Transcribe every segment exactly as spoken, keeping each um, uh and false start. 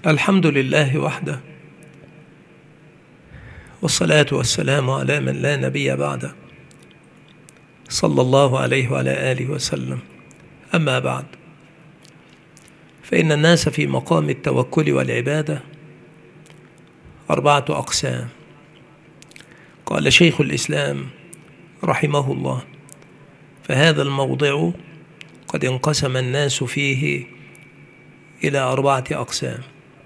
الحمد لله وحده، والصلاة والسلام على من لا نبي بعده، صلى الله عليه وعلى آله وسلم. أما بعد، فإن الناس في مقام التوكل والعبادة أربعة أقسام. قال شيخ الإسلام رحمه الله: فهذا الموضع قد انقسم الناس فيه إلى أربعة أقسام: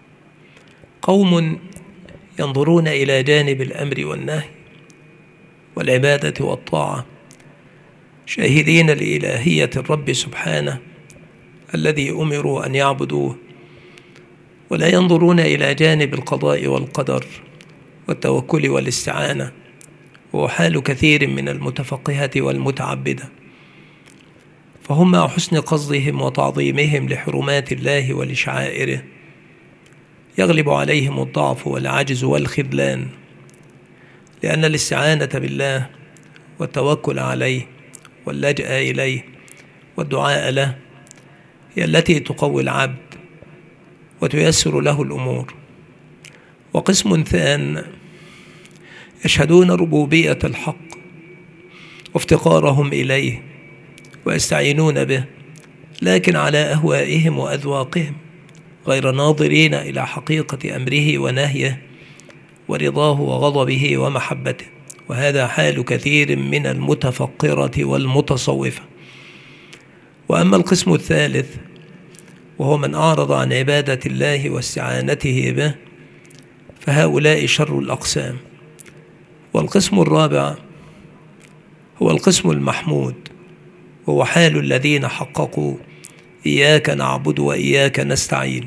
قوم ينظرون إلى جانب الأمر والنهي والعبادة والطاعة، شاهدين لإلهية الرب سبحانه الذي أمروا أن يعبدوه، ولا ينظرون إلى جانب القضاء والقدر والتوكل والاستعانة، وهو حال كثير من المتفقهة والمتعبدة، فهم مع حسن قصدهم وتعظيمهم لحرمات الله ولشعائره يغلب عليهم الضعف والعجز والخذلان، لأن الاستعانة بالله والتوكل عليه واللجأ إليه والدعاء له هي التي تقوي العبد وتيسر له الأمور. وقسم ثان يشهدون ربوبية الحق وافتقارهم إليه ويستعينون به، لكن على أهوائهم وأذواقهم، غير ناظرين إلى حقيقة أمره ونهيه ورضاه وغضبه ومحبته، وهذا حال كثير من المتفقرة والمتصوفة. وأما القسم الثالث وهو من أعرض عن عبادة الله واستعانته به، فهؤلاء شر الأقسام. والقسم الرابع هو القسم المحمود، وهو حال الذين حققوا إياك نعبد وإياك نستعين،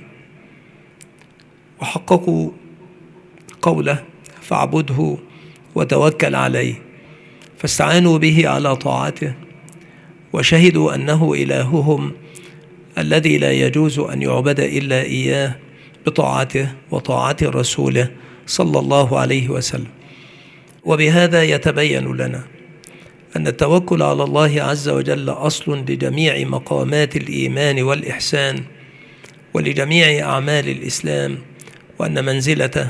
وحققوا قوله فاعبده وتوكل عليه، فاستعانوا به على طاعته، وشهدوا أنه إلههم الذي لا يجوز أن يعبد إلا إياه بطاعته وطاعة رسوله صلى الله عليه وسلم. وبهذا يتبين لنا أن التوكل على الله عز وجل أصل لجميع مقامات الإيمان والإحسان ولجميع أعمال الإسلام، وأن منزلته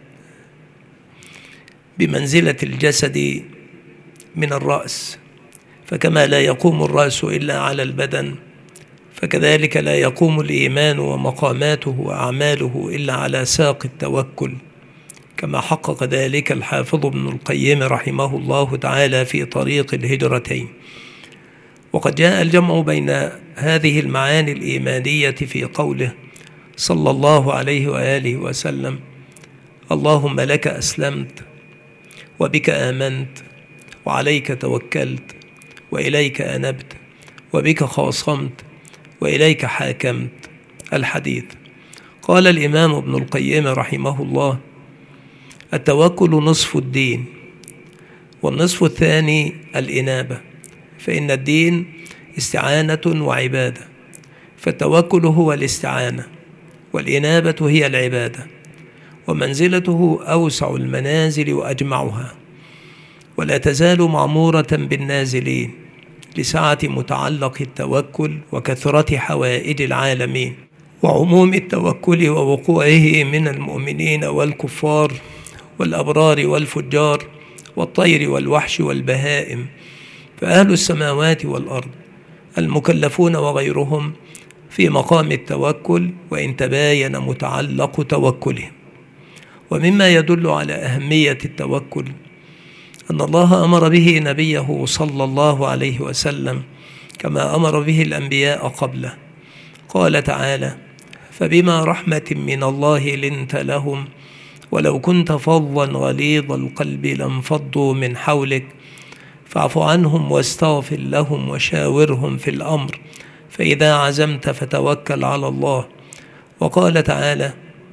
بمنزلة الجسد من الرأس، فكما لا يقوم الرأس إلا على البدن، فكذلك لا يقوم الإيمان ومقاماته وأعماله إلا على ساق التوكل، كما حقق ذلك الحافظ ابن القيم رحمه الله تعالى في طريق الهجرتين. وقد جاء الجمع بين هذه المعاني الإيمانية في قوله صلى الله عليه وآله وسلم: اللهم لك أسلمت وبك آمنت وعليك توكلت وإليك أنبت وبك خاصمت وإليك حاكمت. الحديث. قال الإمام ابن القيم رحمه الله: التوكل نصف الدين، والنصف الثاني الإنابة، فإن الدين استعانة وعبادة، فالتوكل هو الاستعانة، والإنابة هي العبادة، ومنزلته أوسع المنازل وأجمعها، ولا تزال معمورة بالنازلين لسعة متعلق التوكل وكثرة حوائج العالمين وعموم التوكل ووقوعه من المؤمنين والكفار والأبرار والفجار والطير والوحش والبهائم، فأهل السماوات والأرض المكلفون وغيرهم في مقام التوكل، وإن تباين متعلق توكلهم. ومما يدل على أهمية التوكل أن الله أمر به نبيه صلى الله عليه وسلم كما أمر به الأنبياء قبله. قال تعالى: فبما رحمة من الله لنت لهم ولو كنت فظا غليظ القلب لانفضوا من حولك فاعف عنهم واستغفر لهم وشاورهم في الأمر فإذا عزمت فتوكل على الله. وقال تعالى: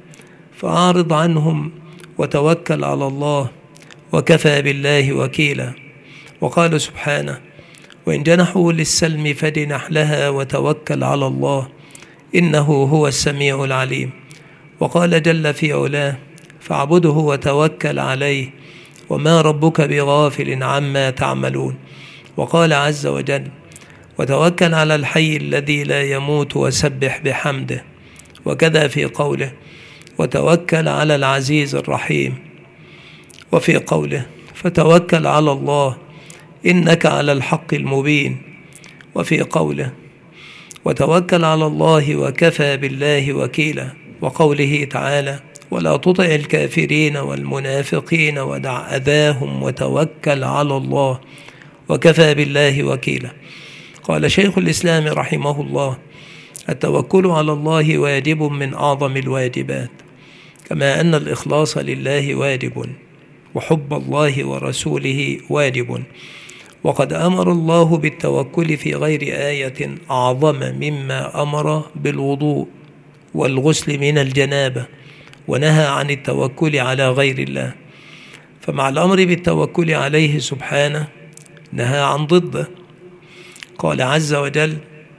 فأعرض عنهم وتوكل على الله وكفى بالله وكيلا. وقال سبحانه: وإن جنحوا للسلم فاجنح لها وتوكل على الله إنه هو السميع العليم. وقال جل في علاه: فاعبده وتوكل عليه وما ربك بغافل عما تعملون. وقال عز وجل: وتوكل على الحي الذي لا يموت وسبح بحمده. وكذا في قوله: وتوكل على العزيز الرحيم. وفي قوله فتوكل على الله إنك على الحق المبين. وفي قوله وتوكل على الله وكفى بالله وكيلا. وقوله تعالى ولا تطع الكافرين والمنافقين ودع أذاهم وتوكل على الله وكفى بالله وكيلا. قال شيخ الإسلام رحمه الله التوكل على الله واجب من أعظم الواجبات، كما أن الإخلاص لله واجب، وحب الله ورسوله واجب. وقد أمر الله بالتوكل في غير آية أعظم مما أمر بالوضوء والغسل من الجنابة، ونهى عن التوكل على غير الله. فمع الأمر بالتوكل عليه سبحانه نهى عن ضده. قال عز وجل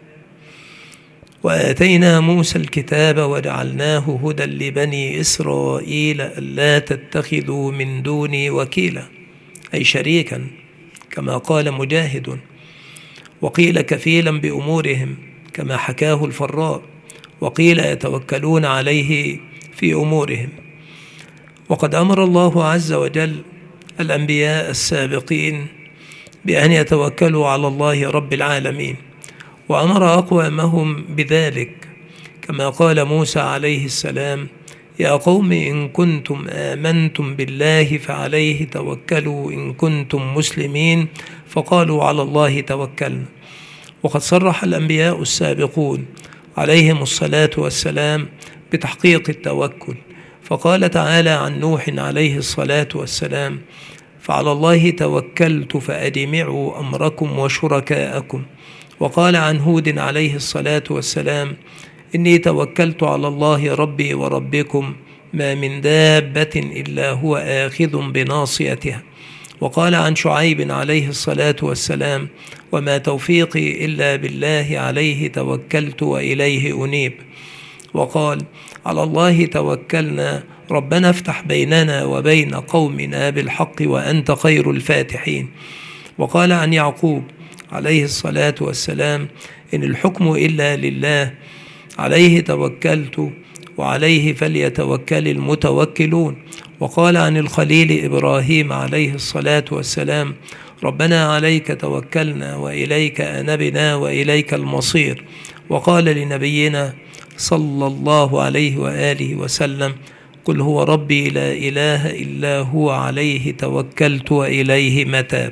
وآتينا موسى الكتاب وجعلناه هدى لبني إسرائيل ألا تتخذوا من دوني وكيلا، أي شريكا كما قال مجاهد، وقيل كفيلا بأمورهم كما حكاه الفراء، وقيل يتوكلون عليه في أمورهم. وقد أمر الله عز وجل الأنبياء السابقين بأن يتوكلوا على الله رب العالمين، وأمر أقوامهم بذلك كما قال موسى عليه السلام يا قوم إن كنتم آمنتم بالله فعليه توكلوا إن كنتم مسلمين، فقالوا على الله توكلنا. وقد صرح الأنبياء السابقون عليهم الصلاة والسلام بتحقيق التوكل، فقال تعالى عن نوح عليه الصلاة والسلام فعلى الله توكلت فأجمعوا أمركم وشركاءكم. وقال عن هود عليه الصلاة والسلام إني توكلت على الله ربي وربكم ما من دابة إلا هو آخذ بناصيتها. وقال عن شعيب عليه الصلاة والسلام وما توفيقي إلا بالله عليه توكلت وإليه أنيب. وقال على الله توكلنا ربنا افتح بيننا وبين قومنا بالحق وأنت خير الفاتحين. وقال عن يعقوب عليه الصلاة والسلام إن الحكم إلا لله عليه توكلت وعليه فليتوكل المتوكلون. وقال عن الخليل إبراهيم عليه الصلاة والسلام ربنا عليك توكلنا وإليك أنبنا وإليك المصير. وقال لنبينا صلى الله عليه وآله وسلم قل هو ربي لا إله إلا هو عليه توكلت وإليه متاب.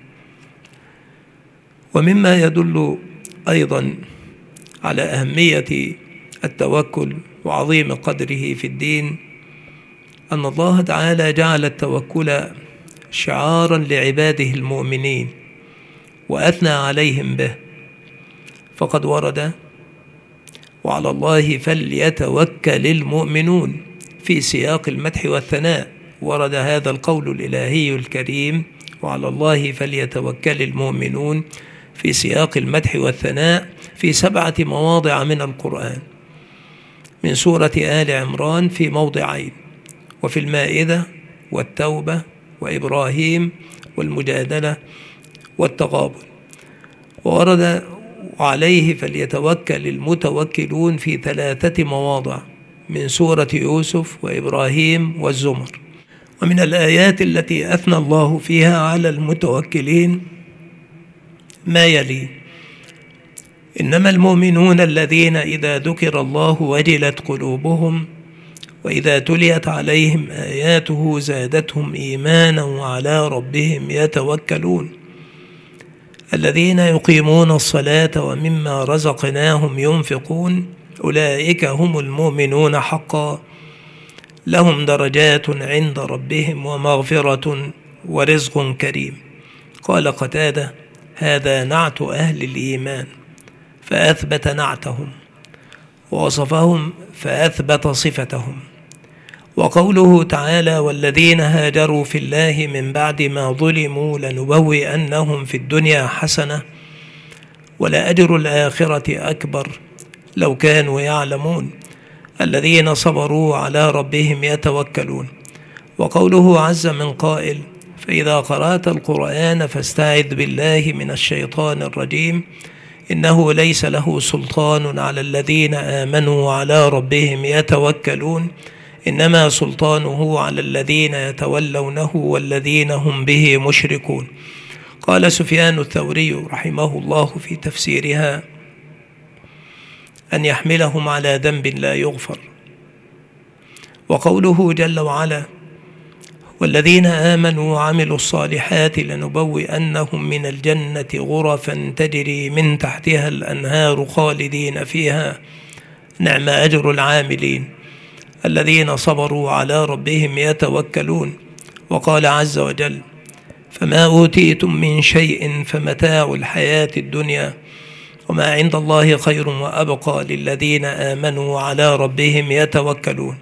ومما يدل أيضا على أهمية التوكل وعظيم قدره في الدين أن الله تعالى جعل التوكل شعارا لعباده المؤمنين وأثنى عليهم به، فقد ورد وعلى الله فليتوكل المؤمنون في سياق المدح والثناء. ورد هذا القول الإلهي الكريم وعلى الله فليتوكل المؤمنون في سياق المدح والثناء في سبعة مواضع من القرآن، من سورة آل عمران في موضعين، وفي المائدة والتوبة وإبراهيم والمجادلة والتغابن. وورد وعليه فليتوكل المتوكلون في ثلاثة مواضع، من سورة يوسف وإبراهيم والزمر. ومن الآيات التي أثنى الله فيها على المتوكلين ما يلي: إنما المؤمنون الذين إذا ذكر الله وجلت قلوبهم وإذا تليت عليهم آياته زادتهم إيمانا وعلى ربهم يتوكلون الذين يقيمون الصلاة ومما رزقناهم ينفقون أولئك هم المؤمنون حقا لهم درجات عند ربهم ومغفرة ورزق كريم. قال قتادة هذا نعت أهل الإيمان فأثبت نعتهم، ووصفهم فأثبت صفتهم. وقوله تعالى والذين هاجروا في الله من بعد ما ظلموا لنبوئنهم في الدنيا حسنة ولأجر الآخرة أكبر لو كانوا يعلمون الذين صبروا على ربهم يتوكلون. وقوله عز من قائل فإذا قرأت القرآن فاستعذ بالله من الشيطان الرجيم إنه ليس له سلطان على الذين آمنوا وعلى ربهم يتوكلون إنما سلطانه على الذين يتولونه والذين هم به مشركون. قال سفيان الثوري رحمه الله في تفسيرها: أن يحملهم على ذنب لا يغفر. وقوله جل وعلا: والذين آمنوا وعملوا الصالحات لنبوئنهم من الجنة غرفا تجري من تحتها الأنهار خالدين فيها نعم أجر العاملين الذين صبروا على ربهم يتوكلون. وقال عز وجل: فما أوتيتم من شيء فمتاع الحياة الدنيا وما عند الله خير وأبقى للذين آمنوا وعلى ربهم يتوكلون.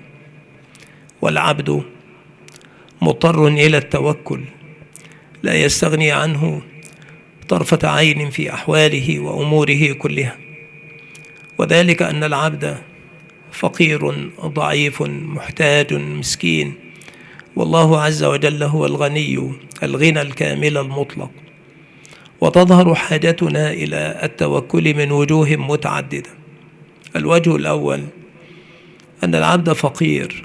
والعبد مضطر إلى التوكل لا يستغني عنه طرفة عين في أحواله وأموره كلها، وذلك أن العبد فقير ضعيف محتاج مسكين، والله عز وجل هو الغني الغنى الكامل المطلق. وتظهر حاجتنا إلى التوكل من وجوه متعددة. الوجه الأول أن العبد فقير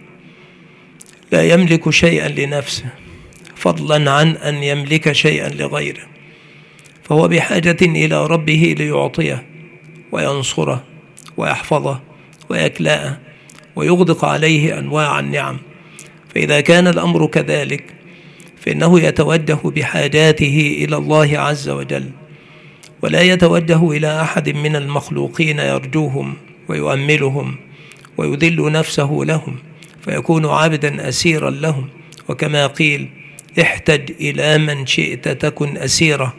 لا يملك شيئا لنفسه فضلا عن أن يملك شيئا لغيره، فهو بحاجة إلى ربه ليعطيه وينصره ويحفظه ويكلأه ويغدق عليه أنواع النعم. فإذا كان الأمر كذلك فإنه يتوجه بحاجاته إلى الله عز وجل، ولا يتوجه إلى أحد من المخلوقين يرجوهم ويؤملهم ويذل نفسه لهم، فيكون عبدا أسيرا لهم. وكما قيل: احتج إلى من شئت تكن أسيرة.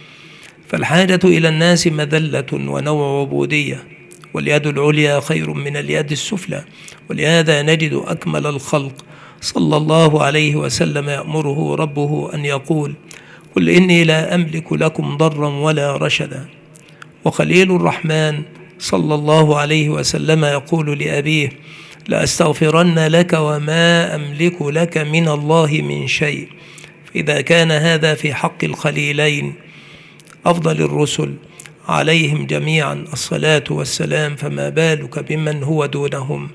فالحاجة إلى الناس مذلة ونوع عبودية، واليد العليا خير من اليد السفلى. ولهذا نجد أكمل الخلق صلى الله عليه وسلم يأمره ربه أن يقول: قل إني لا أملك لكم ضرا ولا رشدا. وخليل الرحمن صلى الله عليه وسلم يقول لأبيه: لأستغفرن لك وما أملك لك من الله من شيء. فإذا كان هذا في حق الخليلين أفضل الرسل عليهم جميعا الصلاة والسلام، فما بالك بمن هو دونهم؟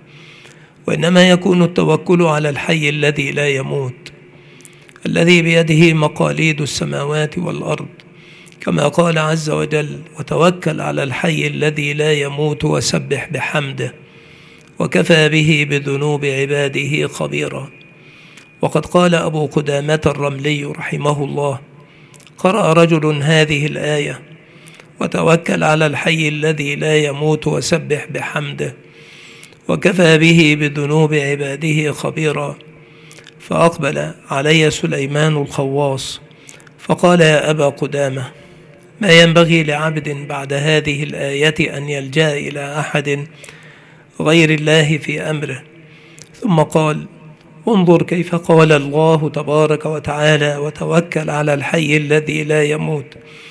وإنما يكون التوكل على الحي الذي لا يموت، الذي بيده مقاليد السماوات والأرض، كما قال عز وجل: وتوكل على الحي الذي لا يموت وسبح بحمده وكفى به بذنوب عباده خبيرا. وقد قال أبو قدامة الرملي رحمه الله: قرأ رجل هذه الآية: وتوكل على الحي الذي لا يموت وسبح بحمده وكفى به بذنوب عباده خبيرا، فأقبل علي سليمان الخواص فقال: يا أبا قدامة، ما ينبغي لعبد بعد هذه الآية أن يلجأ إلى أحد غير الله في أمره؟ ثم قال: انظر كيف قال الله تبارك وتعالى: وتوكل على الحي الذي لا يموت،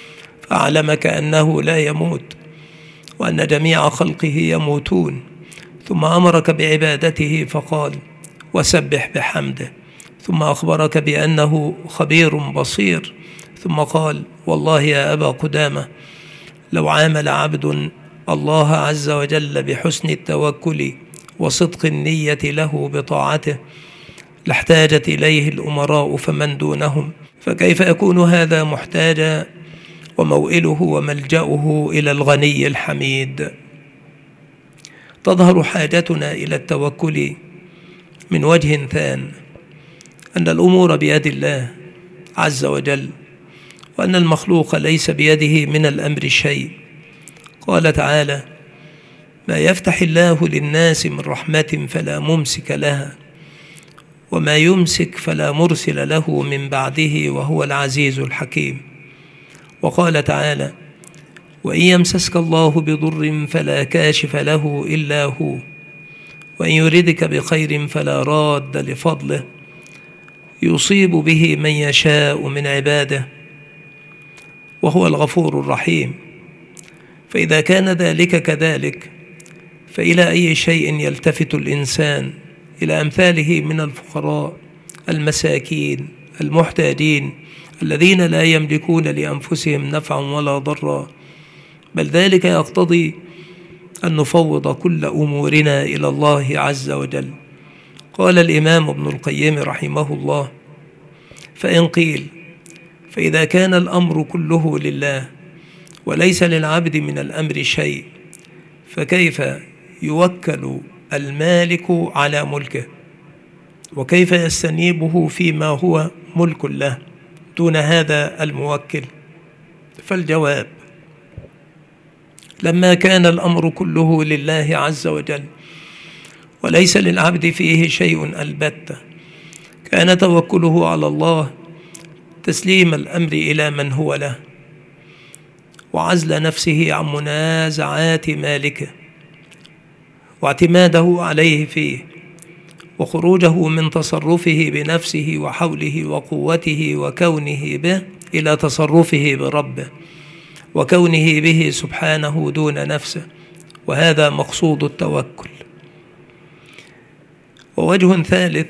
فأعلمك أنه لا يموت وأن جميع خلقه يموتون، ثم أمرك بعبادته فقال: وسبح بحمده، ثم أخبرك بأنه خبير بصير، ثم قال: والله يا أبا قدامة، لو عامل عبد الله عز وجل بحسن التوكل وصدق النية له بطاعته لاحتاجت إليه الأمراء فمن دونهم، فكيف يكون هذا محتاجا وموئله وملجأه إلى الغني الحميد؟ تظهر حاجتنا إلى التوكل من وجه ثان، أن الأمور بيد الله عز وجل، وأن المخلوق ليس بيده من الأمر شيء. قال تعالى: ما يفتح الله للناس من رحمة فلا ممسك لها وما يمسك فلا مرسل له من بعده وهو العزيز الحكيم. وقال تعالى: وإن يمسسك الله بضر فلا كاشف له إلا هو وإن يردك بخير فلا راد لفضله يصيب به من يشاء من عباده وهو الغفور الرحيم. فإذا كان ذلك كذلك فإلى أي شيء يلتفت الإنسان؟ إلى أمثاله من الفقراء المساكين المحتاجين الذين لا يملكون لأنفسهم نفعا ولا ضرا، بل ذلك يقتضي أن نفوض كل أمورنا إلى الله عز وجل. قال الإمام ابن القيم رحمه الله: فإن قيل فإذا كان الأمر كله لله وليس للعبد من الأمر شيء، فكيف يوكل المالك على ملكه؟ وكيف يستنيبه فيما هو ملك له دون هذا الموكل؟ فالجواب: لما كان الأمر كله لله عز وجل وليس للعبد فيه شيء البتة، كان توكله على الله تسليم الأمر إلى من هو له، وعزل نفسه عن منازعات مالكه، واعتماده عليه فيه، وخروجه من تصرفه بنفسه وحوله وقوته وكونه به إلى تصرفه بربه وكونه به سبحانه دون نفسه. وهذا مقصود التوكل. ووجه ثالث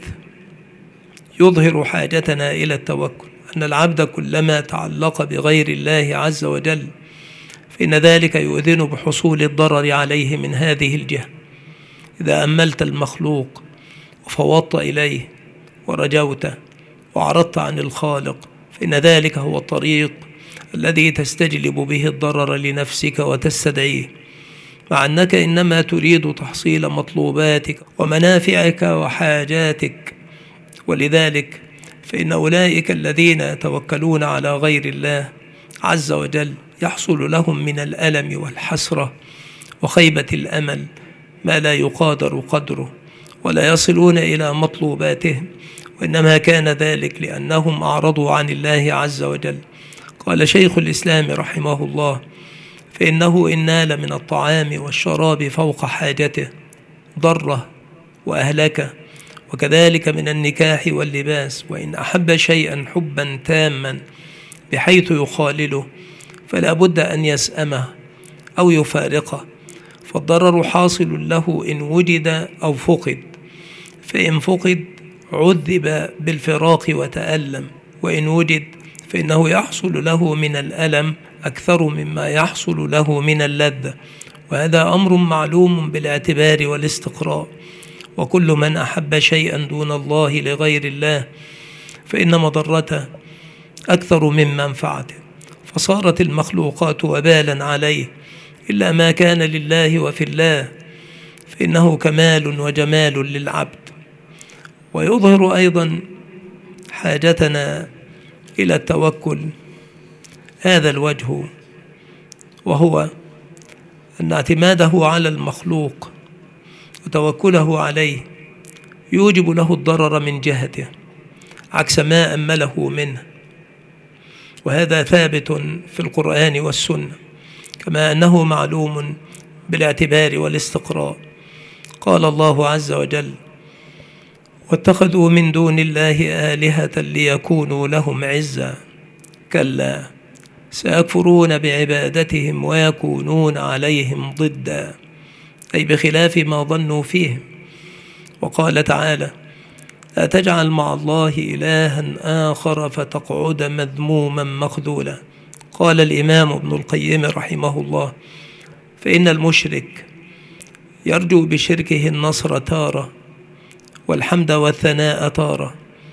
يظهر حاجتنا إلى التوكل أن العبد كلما تعلق بغير الله عز وجل فإن ذلك يؤذن بحصول الضرر عليه من هذه الجهة. إذا أملت المخلوق وفوضت إليه ورجوته وعرضت عن الخالق فإن ذلك هو الطريق الذي تستجلب به الضرر لنفسك وتستدعيه، مع أنك إنما تريد تحصيل مطلوباتك ومنافعك وحاجاتك. ولذلك فإن أولئك الذين يتوكلون على غير الله عز وجل يحصل لهم من الألم والحسرة وخيبة الأمل ما لا يقادر قدره، ولا يصلون إلى مطلوباتهم، وإنما كان ذلك لأنهم أعرضوا عن الله عز وجل. قال شيخ الإسلام رحمه الله: فإنه إن نال من الطعام والشراب فوق حاجته ضره وأهلكه، وكذلك من النكاح واللباس، وإن أحب شيئا حبا تاما بحيث يخالله فلا بد أن يسأمه أو يفارقه، فالضرر حاصل له إن وجد أو فقد، فإن فقد عذب بالفراق وتألم، وإن وجد فإنه يحصل له من الألم أكثر مما يحصل له من اللذة. وهذا أمر معلوم بالاعتبار والاستقراء. وكل من أحب شيئا دون الله لغير الله فإن مضرته أكثر من منفعته، فصارت المخلوقات وبالا عليه إلا ما كان لله وفي الله، فإنه كمال وجمال للعبد. ويظهر أيضا حاجتنا إلى التوكل هذا الوجه، وهو أن اعتماده على المخلوق وتوكله عليه يوجب له الضرر من جهته عكس ما أمله منه، وهذا ثابت في القرآن والسنة، كما أنه معلوم بالاعتبار والاستقراء. قال الله عز وجل: واتخذوا من دون الله آلهة ليكونوا لهم عزا كلا سيكفرون بعبادتهم ويكونون عليهم ضدا، أي بخلاف ما ظنوا فيهم. وقال تعالى: لا تجعل مع الله إلها آخر فتقعد مذموما مخذولا. قال الإمام ابن القيم رحمه الله: فإن المشرك يرجو بشركه النصر تارة والحمد والثناء تارة،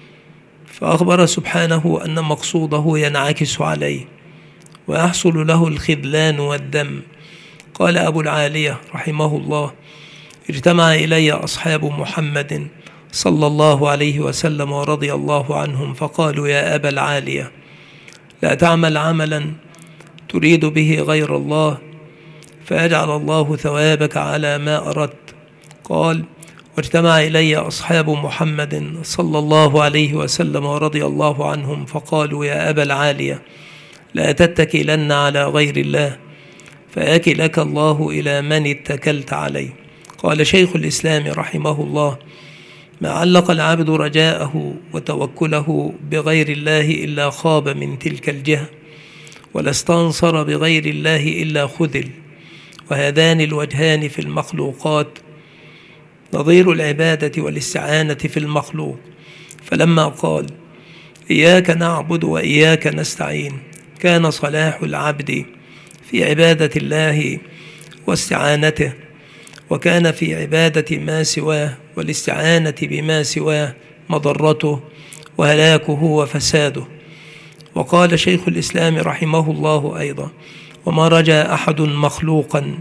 فأخبر سبحانه أن مقصوده ينعكس عليه ويحصل له الخذلان والذم. قال أبو العالية رحمه الله: اجتمع إلي أصحاب محمد صلى الله عليه وسلم ورضي الله عنهم فقالوا: يا أبا العالية، لا تعمل عملا تريد به غير الله فيجعل الله ثوابك على ما أردت. قال: واجتمع إلي أصحاب محمد صلى الله عليه وسلم ورضي الله عنهم فقالوا: يا أبا العالية، لا تتكلن على غير الله فيكلك الله إلى من اتكلت عليه. قال شيخ الإسلام رحمه الله: ما علق العبد رجاءه وتوكله بغير الله إلا خاب من تلك الجهة، ولا استنصر بغير الله إلا خذل. وهذان الوجهان في المخلوقات نظير العبادة والاستعانة في المخلوق. فلما قال: إياك نعبد وإياك نستعين، كان صلاح العبد في عبادة الله واستعانته وكان في عبادة ما سواه والاستعانة بما سواه مضرته وهلاكه وفساده. وقال شيخ الإسلام رحمه الله أيضا: وما رجا أحد مخلوقا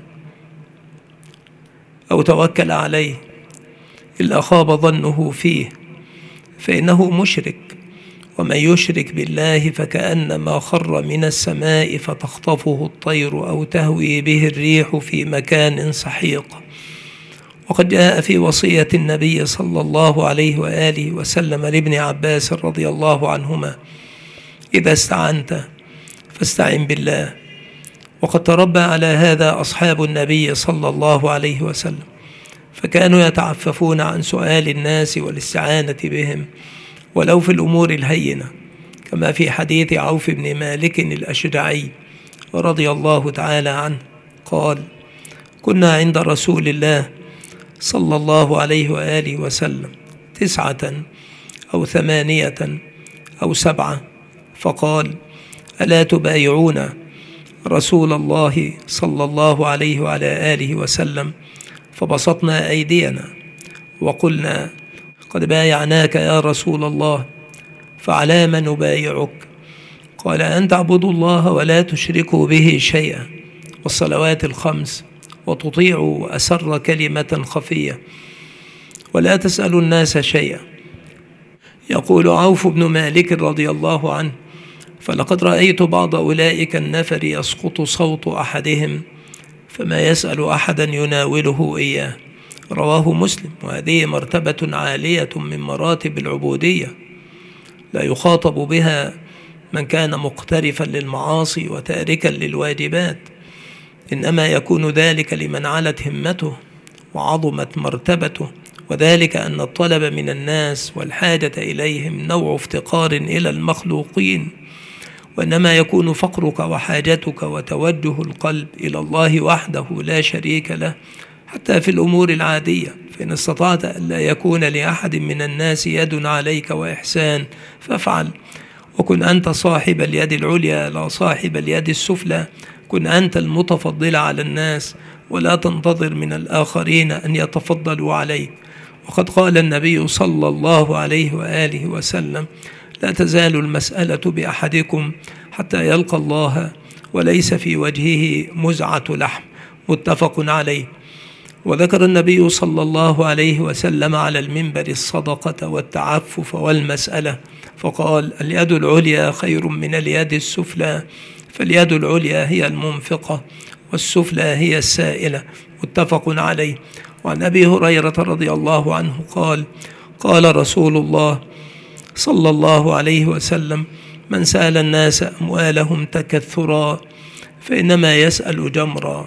أو توكل عليه إلا خاب ظنه فيه، فإنه مشرك، ومن يشرك بالله فكأنما خر من السماء فتخطفه الطير أو تهوي به الريح في مكان سحيق. وقد جاء في وصية النبي صلى الله عليه وآله وسلم لابن عباس رضي الله عنهما: إذا استعنت فاستعن بالله. وقد تربى على هذا أصحاب النبي صلى الله عليه وسلم، فكانوا يتعففون عن سؤال الناس والاستعانة بهم ولو في الأمور الهينة، كما في حديث عوف بن مالك الأشجعي رضي الله تعالى عنه قال: كنا عند رسول الله صلى الله عليه وآله وسلم تسعة أو ثمانية أو سبعة، فقال: ألا تبايعون رسول الله صلى الله عليه وعلى آله وسلم؟ فبسطنا أيدينا وقلنا: قد بايعناك يا رسول الله، فعلى ما نبايعك؟ قال: أن تعبدوا الله ولا تشركوا به شيئا، والصلوات الخمس، وتطيعوا أسر كلمة خفية، ولا تسألوا الناس شيئا. يقول عوف بن مالك رضي الله عنه: فلقد رأيت بعض أولئك النفر يسقط صوت أحدهم فما يسأل أحدا يناوله إياه. رواه مسلم. وهذه مرتبة عالية من مراتب العبودية لا يخاطب بها من كان مقترفا للمعاصي وتاركا للواجبات، إنما يكون ذلك لمن علت همته وعظمت مرتبته، وذلك أن الطلب من الناس والحاجة إليهم نوع افتقار إلى المخلوقين، وإنما يكون فقرك وحاجتك وتوجه القلب إلى الله وحده لا شريك له، حتى في الأمور العادية. فإن استطعت ألا يكون لأحد من الناس يد عليك وإحسان فافعل، وكن أنت صاحب اليد العليا لا صاحب اليد السفلى. كن أنت المتفضل على الناس ولا تنتظر من الآخرين أن يتفضلوا عليك. وقد قال النبي صلى الله عليه وآله وسلم: لا تزال المسألة بأحدكم حتى يلقى الله وليس في وجهه مزعة لحم. متفق عليه. وذكر النبي صلى الله عليه وسلم على المنبر الصدقة والتعفف والمسألة، فقال: اليد العليا خير من اليد السفلى، فاليد العليا هي المنفقة والسفلى هي السائلة. متفق عليه. وعن أبي هريرة رضي الله عنه قال: قال رسول الله صلى الله عليه وسلم: من سأل الناس أموالهم تكثرا فإنما يسأل جمرا،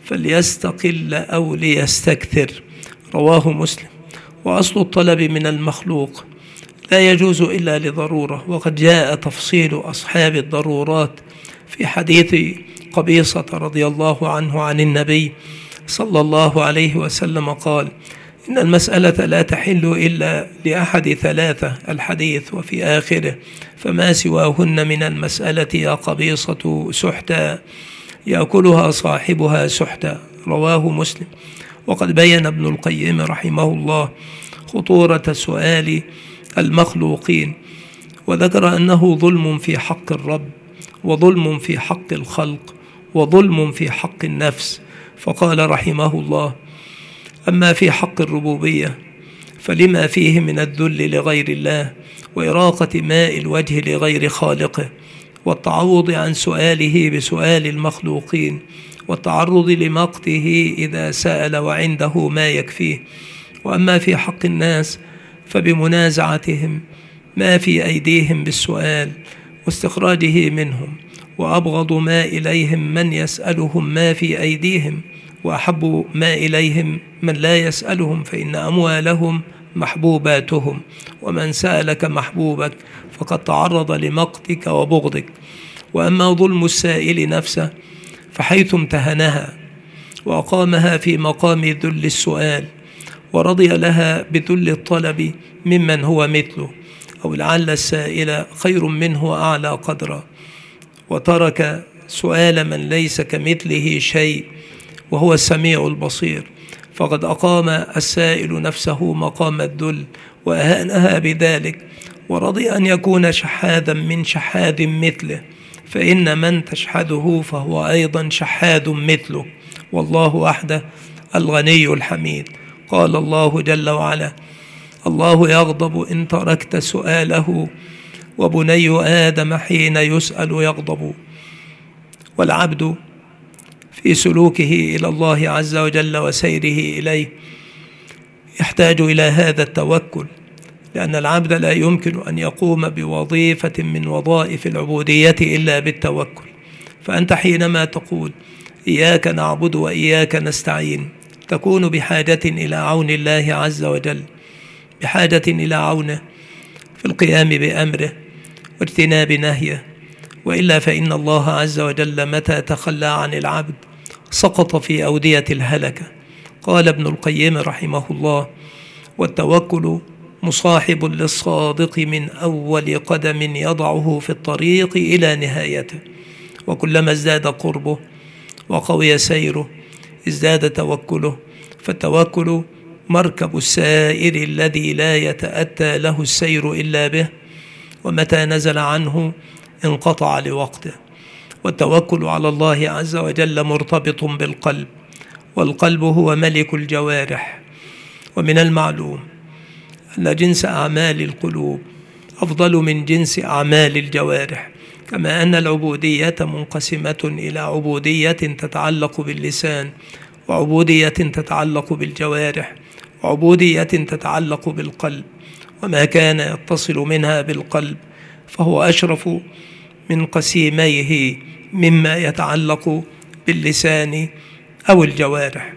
فليستقل أو ليستكثر. رواه مسلم. وأصل الطلب من المخلوق لا يجوز إلا لضرورة، وقد جاء تفصيل أصحاب الضرورات في حديث قبيصة رضي الله عنه عن النبي صلى الله عليه وسلم قال: إن المسألة لا تحل إلا لأحد ثلاثة، الحديث. وفي آخره: فما سواهن من المسألة يا قبيصة سحتا يأكلها صاحبها سحتا. رواه مسلم. وقد بين ابن القيم رحمه الله خطورة سؤال المخلوقين، وذكر أنه ظلم في حق الرب، وظلم في حق الخلق، وظلم في حق النفس. فقال رحمه الله: أما في حق الربوبية فلما فيه من الذل لغير الله، وإراقة ماء الوجه لغير خالقه، والتعوض عن سؤاله بسؤال المخلوقين، والتعرض لمقته إذا سأل وعنده ما يكفيه. وأما في حق الناس فبمنازعتهم ما في أيديهم بالسؤال واستخراجه منهم، وأبغض ما إليهم من يسألهم ما في أيديهم، وأحب ما إليهم من لا يسألهم، فإن أموالهم محبوباتهم، ومن سألك محبوبك فقد تعرض لمقتك وبغضك. وأما ظلم السائل نفسه فحيث امتهنها وأقامها في مقام ذل السؤال، ورضي لها بذل الطلب ممن هو مثله، أو لعل السائل خير منه أعلى قدرا، وترك سؤال من ليس كمثله شيء وهو السميع البصير، فقد أقام السائل نفسه مقام الذل وأهانها بذلك، ورضي أن يكون شحاذا من شحاذ مثله، فإن من تشحذه فهو أيضا شحاذ مثله، والله وحده الغني الحميد. قال الله جل وعلا: الله يغضب إن تركت سؤاله، وبني آدم حين يسأل يغضب. والعبد في سلوكه إلى الله عز وجل وسيره إليه يحتاج إلى هذا التوكل، لأن العبد لا يمكن أن يقوم بوظيفة من وظائف العبودية إلا بالتوكل. فأنت حينما تقول إياك نعبد وإياك نستعين تكون بحاجة إلى عون الله عز وجل، بحاجة إلى عونه في القيام بأمره واجتناب نهيه، وإلا فإن الله عز وجل متى تخلى عن العبد سقط في أودية الهلكة. قال ابن القيم رحمه الله: والتوكل مصاحب للصادق من أول قدم يضعه في الطريق إلى نهايته، وكلما ازداد قربه وقوي سيره ازداد توكله. فالتوكل مركب السائر الذي لا يتأتى له السير إلا به، ومتى نزل عنه انقطع لوقته. والتوكل على الله عز وجل مرتبط بالقلب، والقلب هو ملك الجوارح. ومن المعلوم أن جنس أعمال القلوب أفضل من جنس أعمال الجوارح، كما أن العبودية منقسمة إلى عبودية تتعلق باللسان، وعبودية تتعلق بالجوارح، وعبودية تتعلق بالقلب. وما كان يتصل منها بالقلب فهو أشرف من قسيميه مما يتعلق باللسان أو الجوارح.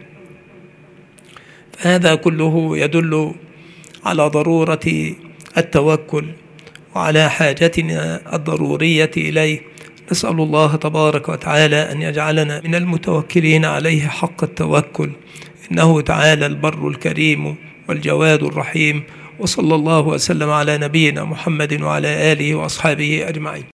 فهذا كله يدل على ضرورة التوكل وعلى حاجتنا الضرورية إليه. نسأل الله تبارك وتعالى أن يجعلنا من المتوكلين عليه حق التوكل، إنه تعالى البر الكريم والجواد الرحيم. وصلى الله وسلم على نبينا محمد وعلى آله وأصحابه أجمعين.